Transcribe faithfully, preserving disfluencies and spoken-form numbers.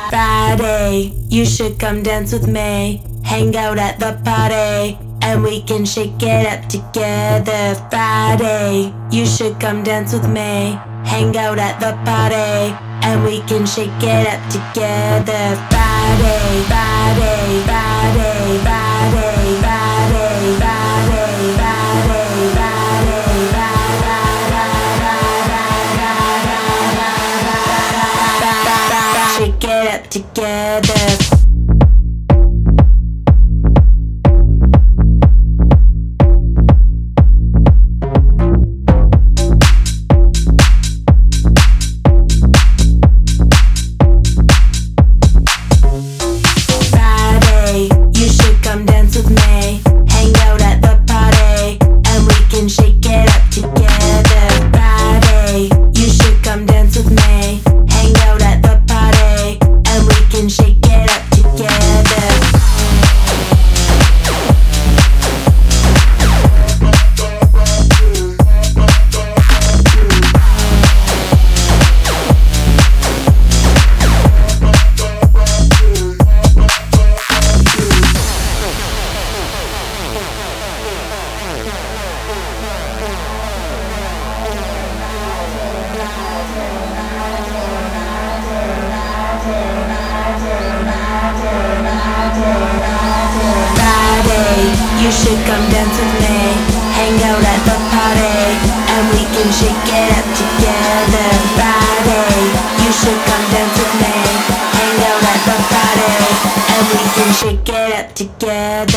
Friday, you should come dance with me. Hang out at the party and we can shake it up together. Friday, you should come dance with me. Hang out at the party and we can shake it up together. Friday, Friday, Friday, Friday, Friday, Friday, Friday, Friday, shake it up together. You should come dance with me. Hang out at the party and we can shake it up together. Friday, you should come dance with me. Hang out at the party and we can shake it up together.